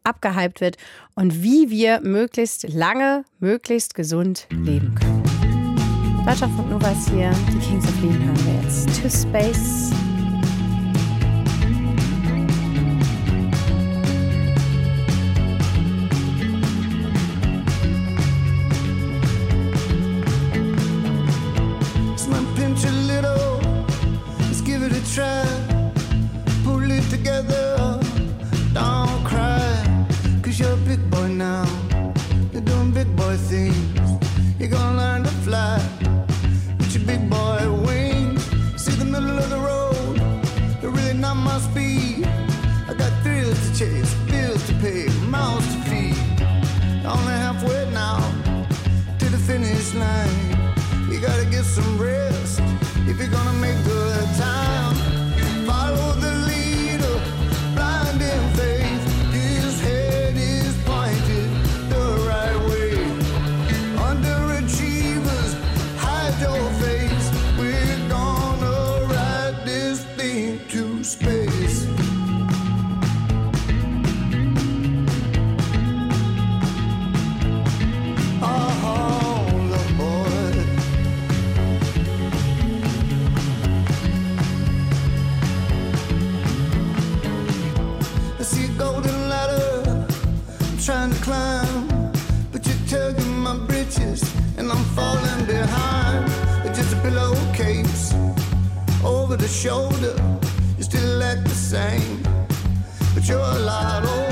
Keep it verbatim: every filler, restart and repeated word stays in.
abgehypt wird und wie wir möglichst lange, möglichst gesund leben können. Deutschlandfunk Nova ist hier, die Kings of Lean hören wir jetzt. To Space. Try, pull it together, don't cry, cause you're a big boy now, you're doing big boy things, you're gonna learn to fly, with your big boy wings, see the middle of the road, you're really not my speed, I got thrills to chase, bills to pay, mouths to feed, only halfway now, to the finish line, you gotta get some rest, if you're gonna make good time. Follow the leader, blind in faith. His head is pointed the right way. Underachievers, hide your face. We're gonna ride this thing to space. Trying to climb, but you're tugging my britches, and I'm falling behind. It's just a pillowcase over the shoulder. You still act the same, but you're a lot older.